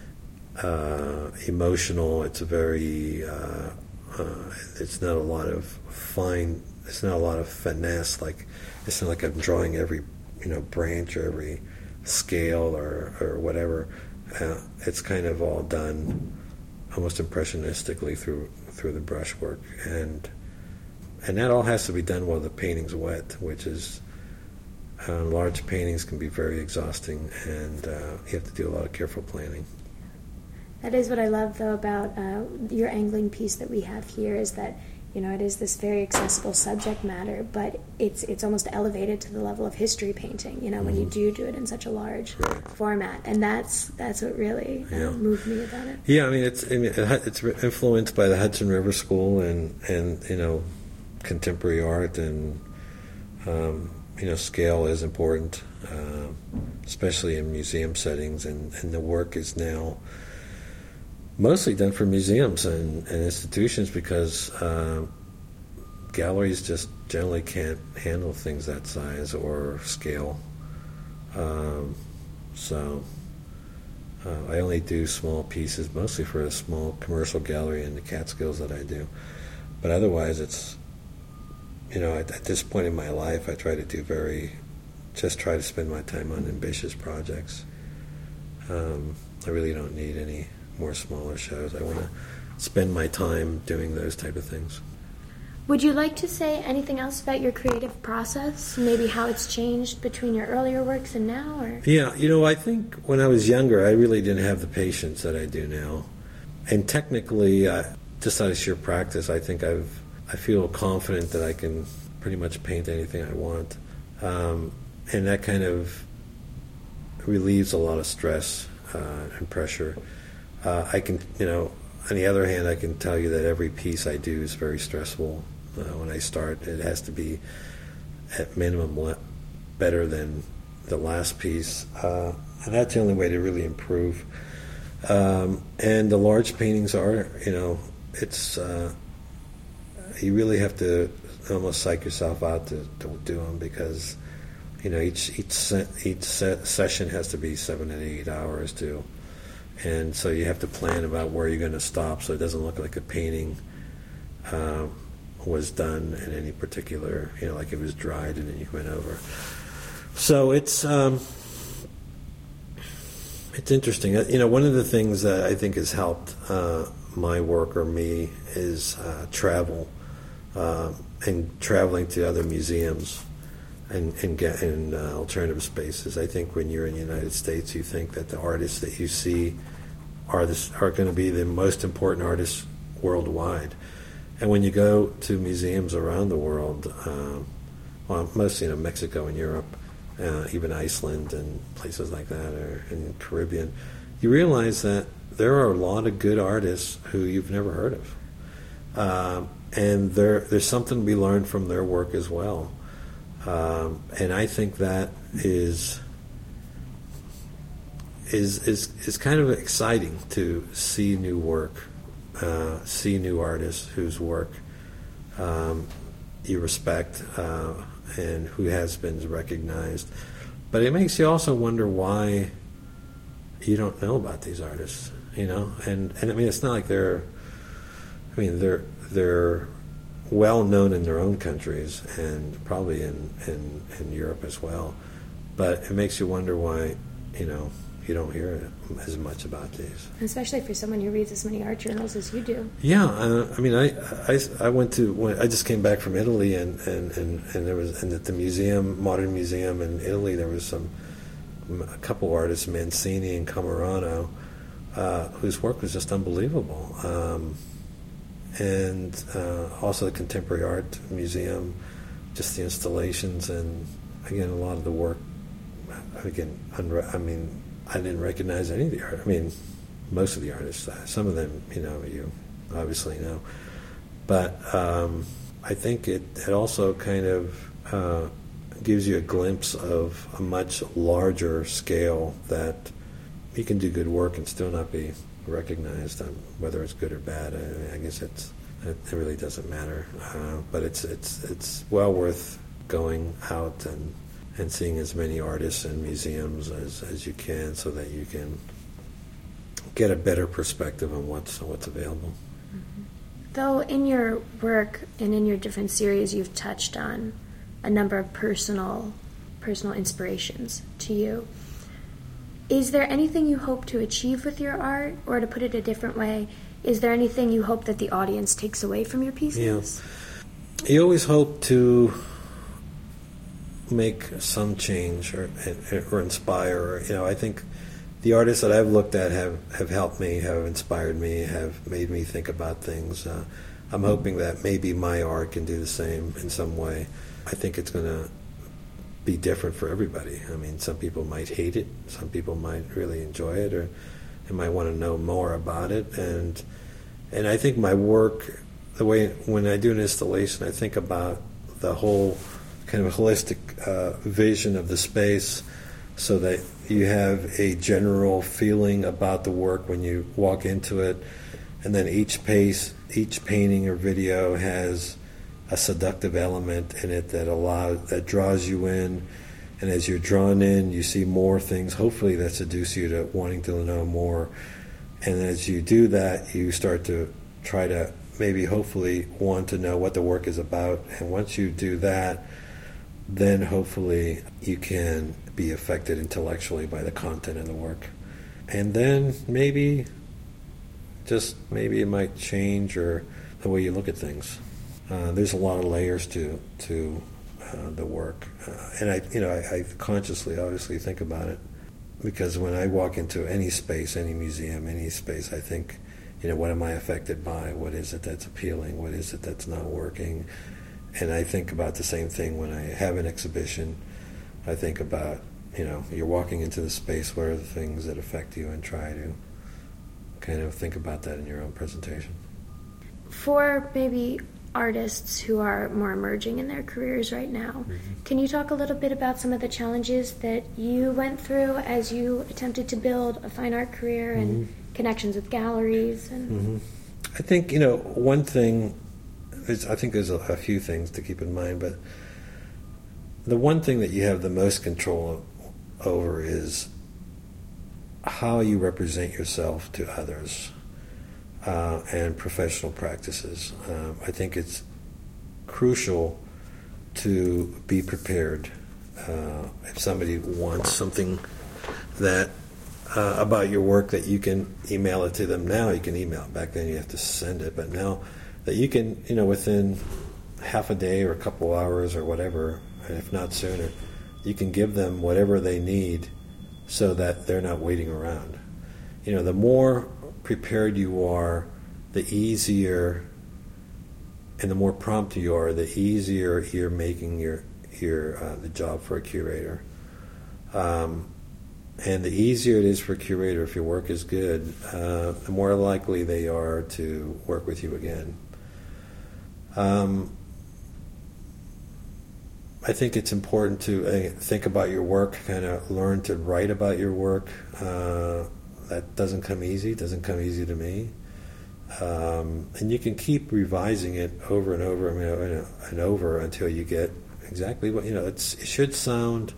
uh, emotional. It's a very uh, uh, it's not a lot of fine. It's not a lot of finesse. Like it's not like I'm drawing every you know branch or every scale or or whatever. Uh, it's kind of all done almost impressionistically through through the brushwork, and and that all has to be done while the painting's wet, which is. Uh, large paintings can be very exhausting, and uh, you have to do a lot of careful planning. That is what I love, though, about uh, your angling piece that we have here is that, you know, it is this very accessible subject matter, but it's it's almost elevated to the level of history painting, you know, mm-hmm. when you do do it in such a large right. format. And that's that's what really uh, yeah. moved me about it. Yeah, I mean, it's I mean, it's influenced by the Hudson River School and, and you know, contemporary art and... Um, You know, scale is important, uh, especially in museum settings, and, and the work is now mostly done for museums and, and institutions because uh, galleries just generally can't handle things that size or scale. Um, so uh, I only do small pieces, mostly for a small commercial gallery in the Catskills that I do. But otherwise, it's You know, at, at this point in my life, I try to do very, just try to spend my time on ambitious projects. Um, I really don't need any more smaller shows. I want to spend my time doing those type of things. Would you like to say anything else about your creative process? Maybe how it's changed between your earlier works and now? Or? Yeah, you know, I think when I was younger, I really didn't have the patience that I do now. And technically, uh, just out of sheer practice, I think I've I feel confident that I can pretty much paint anything I want. Um, and that kind of relieves a lot of stress uh, and pressure. Uh, I can, you know, on the other hand, I can tell you that every piece I do is very stressful. Uh, when I start, it has to be at minimum le- better than the last piece. Uh, and that's the only way to really improve. Um, and the large paintings are, you know, it's... Uh, you really have to almost psych yourself out to, to do them because, you know, each each se- each se- session has to be seven and eight hours too, and so you have to plan about where you're going to stop so it doesn't look like a painting uh, was done in any particular, you know, like it was dried and then you went over. So it's um, it's interesting. You know, one of the things that I think has helped uh, my work or me is uh, travel. Uh, and traveling to other museums and, and get in uh, alternative spaces. I think when you're in the United States, you think that the artists that you see are this, are going to be the most important artists worldwide. And when you go to museums around the world, uh, well, mostly in you know, Mexico and Europe, uh, even Iceland and places like that, or in the Caribbean, you realize that there are a lot of good artists who you've never heard of. Um, and there, there's something to be learned from their work as well. Um, and I think that is, is is is kind of exciting to see new work uh, see new artists whose work um, you respect uh, and who has been recognized. But it makes you also wonder why you don't know about these artists, you know? And, and I mean, it's not like they're, I mean, they're, they're well known in their own countries and probably in, in, in Europe as well. But it makes you wonder why, you know, you don't hear as much about these. Especially for someone who reads as many art journals as you do. Yeah, uh, I mean, I, I, I went to, when, I just came back from Italy, and, and, and, and there was, and at the museum, Modern Museum in Italy, there was some, a couple artists, Mancini and Camerano, uh, whose work was just unbelievable. Um, and uh, also the Contemporary Art Museum, just the installations, and again, a lot of the work, again, unre- I mean, I didn't recognize any of the art. I mean, most of the artists, some of them, you know, you obviously know. But um, I think it, it also kind of uh, gives you a glimpse of a much larger scale that you can do good work and still not be recognized, um, whether it's good or bad. I, mean, I guess it's, it, it really doesn't matter. Uh, but it's it's it's well worth going out and and seeing as many artists and museums as, as you can, so that you can get a better perspective on what's what's available. Mm-hmm. Though in your work and in your different series, you've touched on a number of personal personal inspirations to you. Is there anything you hope to achieve with your art, or to put it a different way, is there anything you hope that the audience takes away from your pieces? Yeah. You always hope to make some change or or inspire. You know, I think the artists that I've looked at have, have helped me, have inspired me, have made me think about things. Uh, I'm hoping that maybe my art can do the same in some way. I think it's going to be different for everybody. I mean, some people might hate it, some people might really enjoy it, or they might want to know more about it. And and I think my work, the way when I do an installation, I think about the whole kind of holistic uh, vision of the space, so that you have a general feeling about the work when you walk into it, and then each pace, each painting or video has a seductive element in it that allows, that draws you in, and as you're drawn in, you see more things, hopefully that seduce you to wanting to know more. And as you do that, you start to try to maybe hopefully want to know what the work is about, and once you do that, then hopefully you can be affected intellectually by the content of the work. And then maybe, just maybe it might change or the way you look at things. Uh, there's a lot of layers to to uh, the work, uh, and I, you know, I, I consciously, obviously, think about it, because when I walk into any space, any museum, any space, I think, you know, what am I affected by? What is it that's appealing? What is it that's not working? And I think about the same thing when I have an exhibition. I think about, you know, you're walking into the space, what are the things that affect you, and try to kind of think about that in your own presentation. For maybe artists who are more emerging in their careers right now, mm-hmm. can you talk a little bit about some of the challenges that you went through as you attempted to build a fine art career and mm-hmm. connections with galleries? And mm-hmm. I think, you know, one thing, is, I think there's a, a few things to keep in mind, but the one thing that you have the most control over is how you represent yourself to others. Uh, and professional practices. Um, I think it's crucial to be prepared. Uh, if somebody wants something that uh, about your work, that you can email it to them now. You can email it. Back then you have to send it, but now that you can, you know, within half a day or a couple hours or whatever, if not sooner, you can give them whatever they need, so that they're not waiting around. You know, the more prepared you are, the easier and the more prompt you are, the easier you're making your your uh, the job for a curator. Um, and the easier it is for a curator, if your work is good, uh, the more likely they are to work with you again. Um, I think it's important to uh, think about your work, kind of learn to write about your work. Uh, That doesn't come easy. It doesn't come easy to me. Um, and you can keep revising it over and over I mean, and over until you get exactly what, you know, it's, it should sound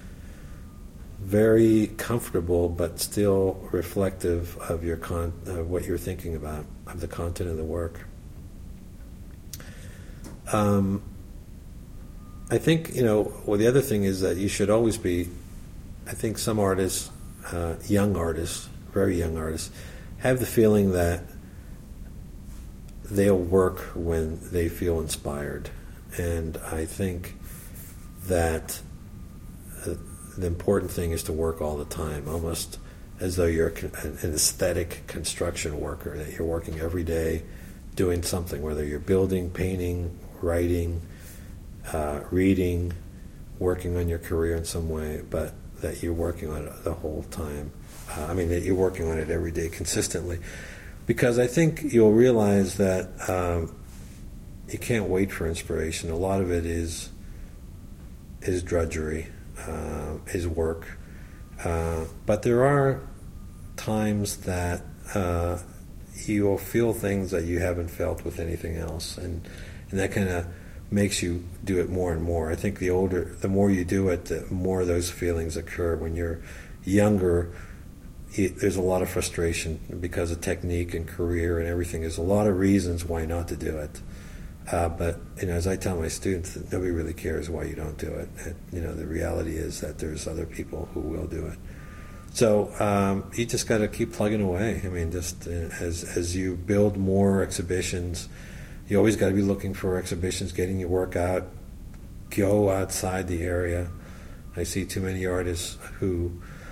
very comfortable but still reflective of your con- uh, what you're thinking about, of the content of the work. Um, I think, you know, well, the other thing is that you should always be, I think some artists, uh, young artists, very young artists, have the feeling that they'll work when they feel inspired. And I think that uh, the important thing is to work all the time, almost as though you're an aesthetic construction worker, that you're working every day doing something, whether you're building, painting, writing, uh, reading, working on your career in some way, but that you're working on it the whole time. Uh, I mean, that you're working on it every day consistently. Because I think you'll realize that um, you can't wait for inspiration. A lot of it is is drudgery, uh, is work. Uh, but there are times that uh, you'll feel things that you haven't felt with anything else, and and that kind of makes you do it more and more. I think the older, the more you do it, the more those feelings occur. When you're younger, there's a lot of frustration because of technique and career and everything. There's a lot of reasons why not to do it. Uh, but, you know, as I tell my students, nobody really cares why you don't do it. And, you know, the reality is that there's other people who will do it. So um, you just got to keep plugging away. I mean, just uh, as as you build more exhibitions, you always got to be looking for exhibitions, getting your work out, go outside the area. I see too many artists who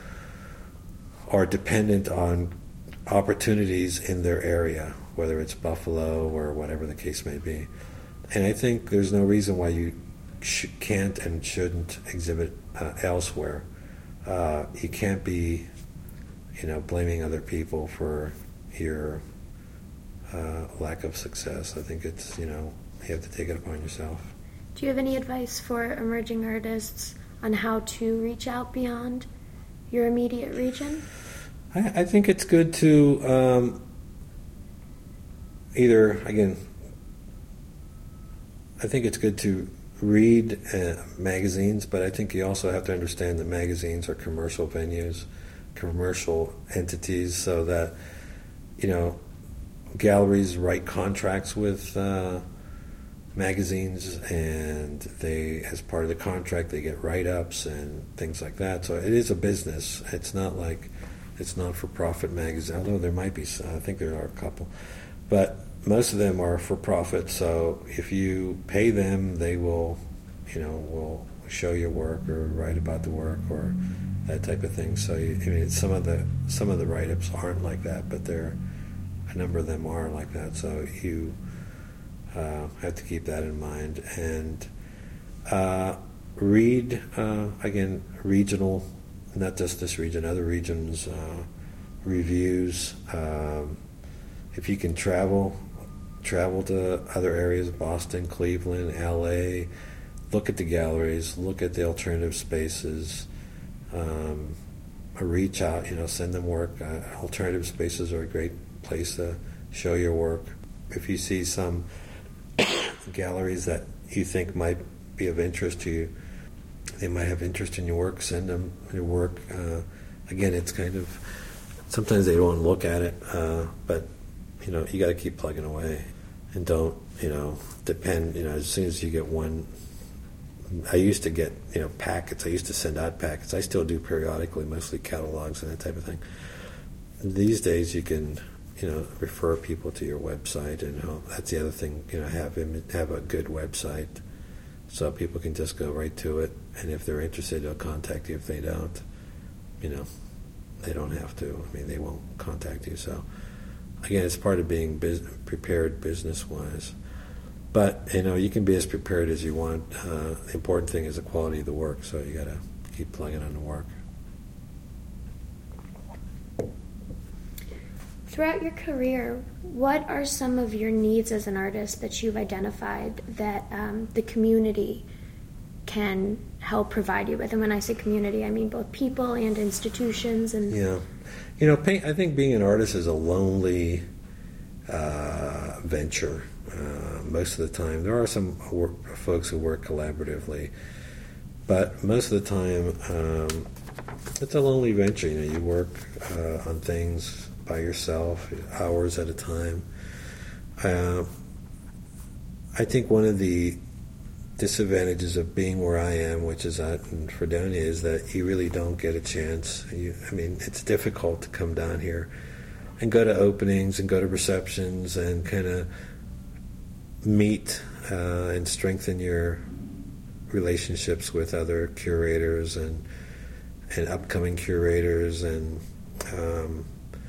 are dependent on opportunities in their area, whether it's Buffalo or whatever the case may be. And I think there's no reason why you sh- can't and shouldn't exhibit uh, elsewhere. Uh, you can't be, you know, blaming other people for your uh, lack of success. I think it's, you know, you have to take it upon yourself. Do you have any advice for emerging artists on how to reach out beyond your immediate region? I, I think it's good to um, either, again, I think it's good to read uh, magazines, but I think you also have to understand that magazines are commercial venues, commercial entities, so that, you know, galleries write contracts with uh, magazines, and they, as part of the contract, they get write-ups and things like that. So it is a business. It's not like it's not-for-profit magazine, although there might be some. I think there are a couple. But most of them are for-profit, so if you pay them, they will, you know, will show your work or write about the work or that type of thing. So, you, I mean, some of the some of the write-ups aren't like that, but there, a number of them are like that. So you uh, have to keep that in mind. And uh, read, uh, again, regional, not just this region, other regions, uh, reviews. Um, if you can travel, travel to other areas, Boston, Cleveland, L A, look at the galleries, look at the alternative spaces, um, reach out, you know, send them work. Uh, alternative spaces are a great place to show your work. If you see some galleries that you think might be of interest to you, they might have interest in your work, send them your work. Uh, again, it's kind of, sometimes they don't look at it, uh, but, you know, you got to keep plugging away and don't, you know, depend, you know, as soon as you get one. I used to get, you know, packets. I used to send out packets. I still do periodically, mostly catalogs and that type of thing. These days you can, you know, refer people to your website, and you know, that's the other thing, you know, have have a good website so people can just go right to it, and if they're interested, they'll contact you. If they don't, you know, they don't have to. I mean, they won't contact you. So, again, it's part of being bus- prepared business-wise. But, you know, you can be as prepared as you want. Uh, the important thing is the quality of the work, so you got to keep plugging on the work. Throughout your career, what are some of your needs as an artist that you've identified that um, the community can help provide you with? And when I say community, I mean both people and institutions. And yeah, you know, paint, I think being an artist is a lonely uh, venture. Uh, most of the time, there are some work, folks who work collaboratively, but most of the time, um, it's a lonely venture. You know, you work uh, on things by yourself, hours at a time. Uh, I think one of the disadvantages of being where I am, which is out in Fredonia, is that you really don't get a chance. You, I mean, it's difficult to come down here and go to openings and go to receptions and kind of meet uh, and strengthen your relationships with other curators and and upcoming curators, and um,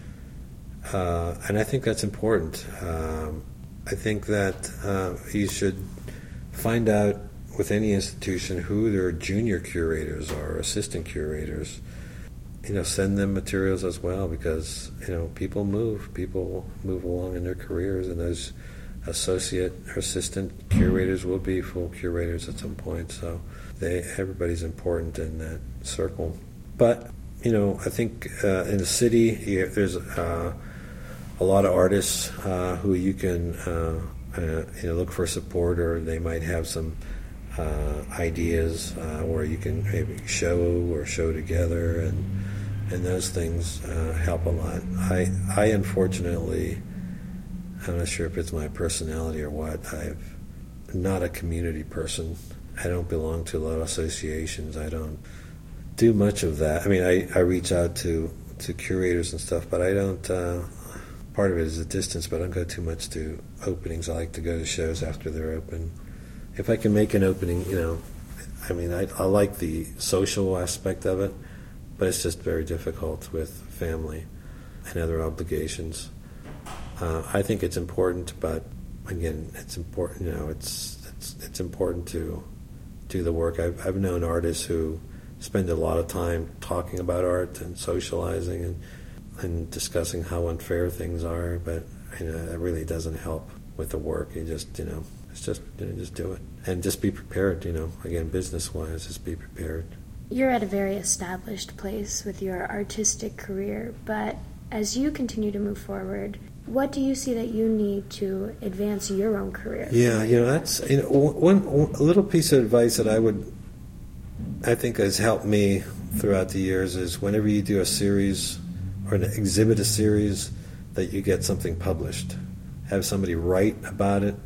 uh, and I think that's important. Um, I think that uh, you should find out with any institution who their junior curators are, assistant curators. You know, send them materials as well, because you know people move, people move along in their careers, and those associate or assistant curators will be full curators at some point. So they everybody's important in that circle. But you know, I think uh, in the city you, there's uh, a lot of artists uh, who you can uh, uh, you know look for support, or they might have some uh, ideas uh, where you can maybe show or show together, and and those things uh, help a lot. I I unfortunately, I'm not sure if it's my personality or what, I'm not a community person. I don't belong to a lot of associations. I don't do much of that. I mean, I, I reach out to, to curators and stuff, but I don't, uh, part of it is the distance, but I don't go too much to openings. I like to go to shows after they're open. If I can make an opening, you know, I mean, I, I like the social aspect of it, but it's just very difficult with family and other obligations. Uh, I think it's important, but again, it's important. You know, it's it's it's important to do the work. I've I've known artists who spend a lot of time talking about art and socializing and and discussing how unfair things are, but you know, it really doesn't help with the work. You just you know, it's just you know, just do it and just be prepared. You know, again, business wise, just be prepared. You're at a very established place with your artistic career, but as you continue to move forward, what do you see that you need to advance your own career? Yeah, you know, that's you know one, one a little piece of advice that I would, I think has helped me throughout the years is whenever you do a series or an exhibit a series, that you get something published. Have somebody write about it,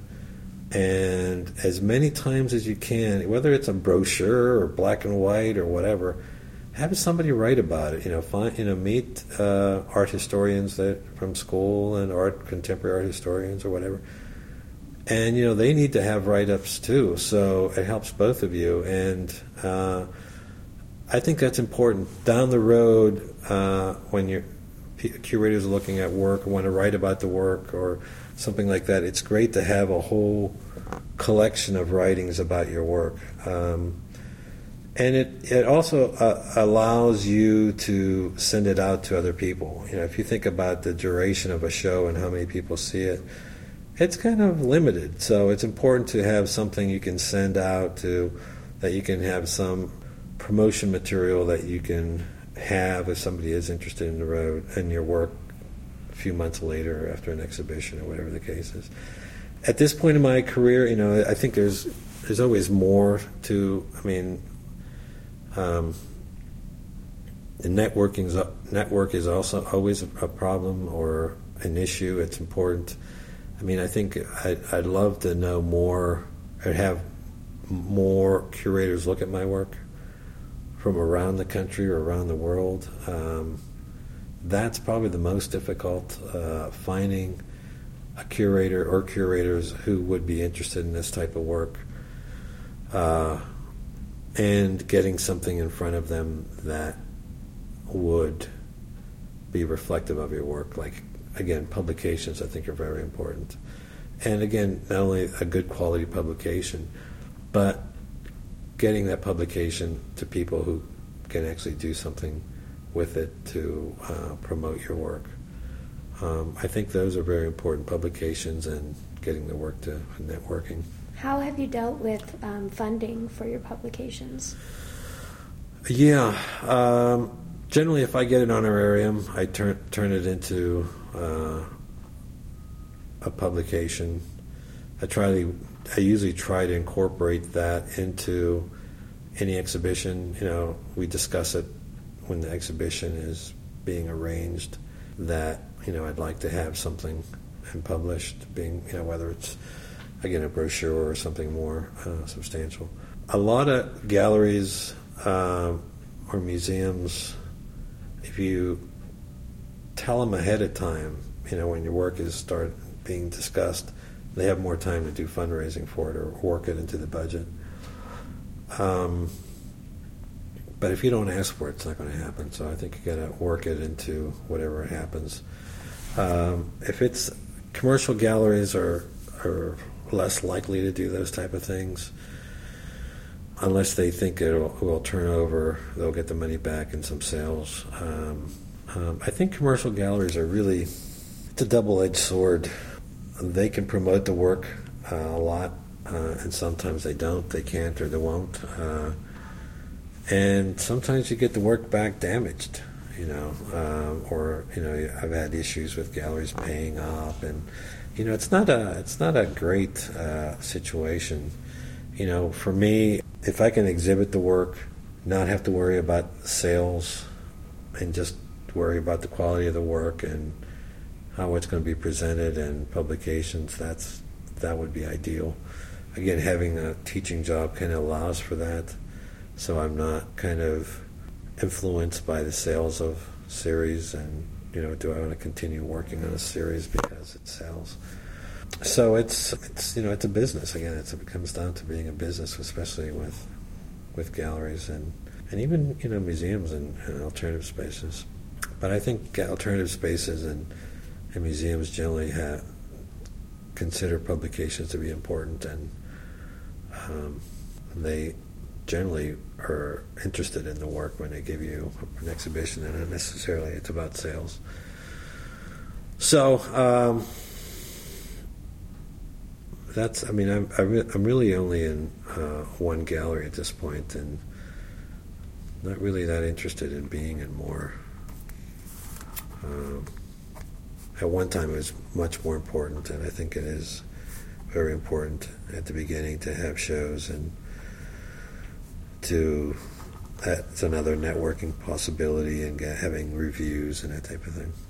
and as many times as you can, whether it's a brochure or black and white or whatever, have somebody write about it. You know, find you know meet uh, art historians that from school and art contemporary art historians or whatever, and you know they need to have write-ups too. So it helps both of you, and uh, I think that's important down the road uh, when your curators are looking at work or want to write about the work or something like that. It's great to have a whole collection of writings about your work. Um, And it, it also uh, allows you to send it out to other people. You know, if you think about the duration of a show and how many people see it, it's kind of limited. So it's important to have something you can send out to, that you can have some promotion material that you can have if somebody is interested in the road in your work a few months later after an exhibition or whatever the case is. At this point in my career, you know, I think there's there's always more to. I mean. Um, the networking's network is also always a problem or an issue. It's important. I mean, I think I'd, I'd love to know more, or have more curators look at my work from around the country or around the world. Um, that's probably the most difficult, uh, finding a curator or curators who would be interested in this type of work. Uh, and getting something in front of them that would be reflective of your work. Like, again, publications I think are very important. And again, not only a good quality publication, but getting that publication to people who can actually do something with it to uh, promote your work. Um, I think those are very important, publications and getting the work to networking. How have you dealt with um, funding for your publications? Yeah, um, generally, if I get an honorarium, I turn turn it into uh, a publication, I try to, I usually try to incorporate that into any exhibition. You know, we discuss it when the exhibition is being arranged, that, you know, I'd like to have something published, being, you know, whether it's, again, a brochure or something more uh, substantial. A lot of galleries uh, or museums, if you tell them ahead of time, you know, when your work is start being discussed, they have more time to do fundraising for it or work it into the budget. Um, but if you don't ask for it, it's not going to happen. So I think you got to work it into whatever happens. Um, if it's commercial galleries are are less likely to do those type of things, unless they think it will turn over, they'll get the money back in some sales. Um, um, I think commercial galleries are really, it's a double-edged sword. They can promote the work uh, a lot, uh, and sometimes they don't, they can't, or they won't. Uh, and sometimes you get the work back damaged, you know, uh, or, you know, I've had issues with galleries paying up, and, you know, it's not a, it's not a great uh, situation. You know, for me, if I can exhibit the work, not have to worry about sales, and just worry about the quality of the work and how it's going to be presented and publications, that's that would be ideal. Again, having a teaching job kind of allows for that, so I'm not kind of influenced by the sales of series and, you know, do I want to continue working on a series because it sells. So it's, it's you know, it's a business. Again, it's, it comes down to being a business, especially with with galleries and, and even, you know, museums and, and alternative spaces. But I think alternative spaces and, and museums generally have, consider publications to be important, and um, they generally are interested in the work when they give you an exhibition, and not necessarily it's about sales. So um, that's, I mean, I'm, I'm really only in uh, one gallery at this point, and not really that interested in being in more. Um, at one time it was much more important, and I think it is very important at the beginning to have shows, and to, that's another networking possibility, and get, having reviews and that type of thing.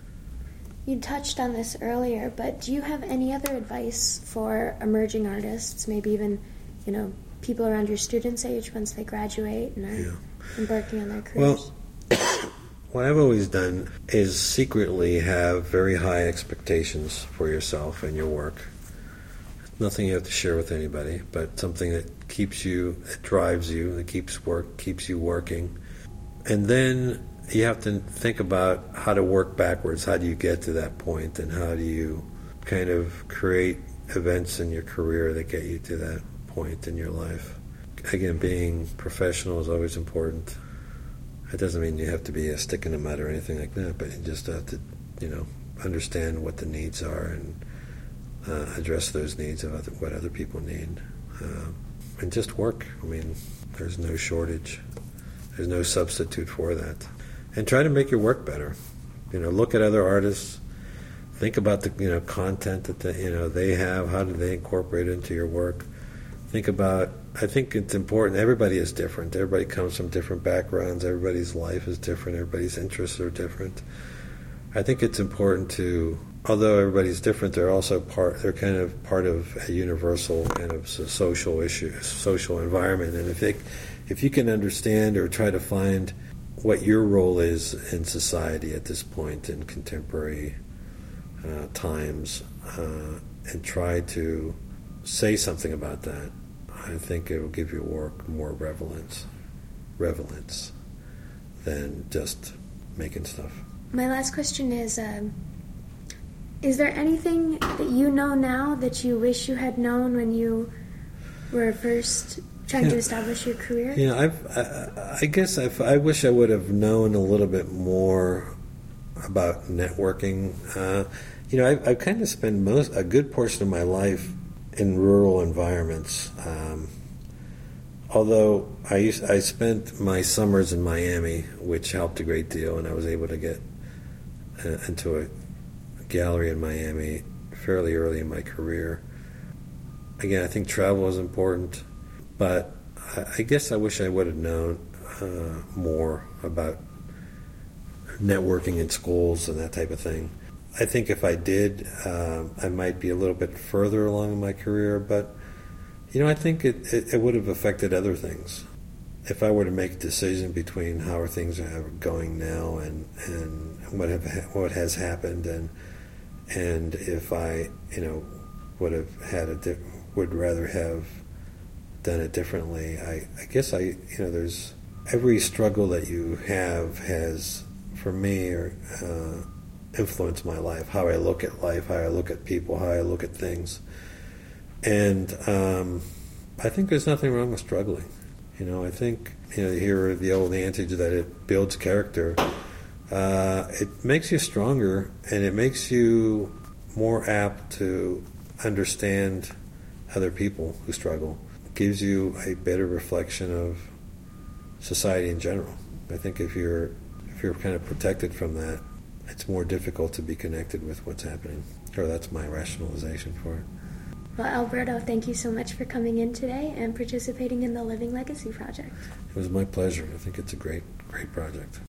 You touched on this earlier, but do you have any other advice for emerging artists, maybe even, you know, people around your students' age once they graduate and are yeah. embarking on their careers? Well, what I've always done is secretly have very high expectations for yourself and your work. Nothing you have to share with anybody, but something that keeps you, that drives you, that keeps work, keeps you working. And then you have to think about how to work backwards. How do you get to that point, and how do you kind of create events in your career that get you to that point in your life? Again, being professional is always important. It doesn't mean you have to be a stick in the mud or anything like that, but you just have to, you know, understand what the needs are and uh, address those needs of other, what other people need. Uh, and just work. I mean, there's no shortage. There's no substitute for that. And try to make your work better. You know, look at other artists. Think about the, you know, content that the, you know, they have. How do they incorporate it into your work? Think about, I think it's important. Everybody is different. Everybody comes from different backgrounds. Everybody's life is different. Everybody's interests are different. I think it's important to, although everybody's different, they're also part, they're kind of part of a universal kind of social issue, social environment. And if they, if you can understand or try to find what your role is in society at this point in contemporary uh, times, uh, and try to say something about that, I think it will give your work more relevance, relevance than just making stuff. My last question is, um, is there anything that you know now that you wish you had known when you were first trying yeah. to establish your career? Yeah, I've, I, I guess I've, I wish I would have known a little bit more about networking. Uh, you know, I've, I've kind of spent most a good portion of my life in rural environments. Um, although I used, I spent my summers in Miami, which helped a great deal, and I was able to get uh, into a gallery in Miami fairly early in my career. Again, I think travel is important, but I, I guess I wish I would have known uh, more about networking in schools and that type of thing. I think if I did, uh, I might be a little bit further along in my career, but you know, I think it, it, it would have affected other things. If I were to make a decision between how are things are going now and, and what have what has happened, and and if I you know would have had a di- would rather have done it differently, I, I guess I you know there's every struggle that you have has for me or uh, influenced my life, how I look at life, how I look at people, how I look at things. And um, I think there's nothing wrong with struggling. You know, I think, you know, you hear the old adage that it builds character. Uh, it makes you stronger, and it makes you more apt to understand other people who struggle. It gives you a better reflection of society in general. I think if you're if you're kind of protected from that, it's more difficult to be connected with what's happening. Or that's my rationalization for it. Well, Alberto, thank you so much for coming in today and participating in the Living Legacy Project. It was my pleasure. I think it's a great, great project.